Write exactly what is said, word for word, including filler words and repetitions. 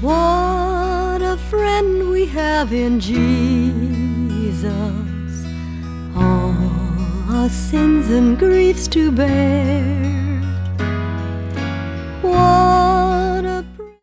What a friend we have in Jesus, all our sins and griefs to bear. What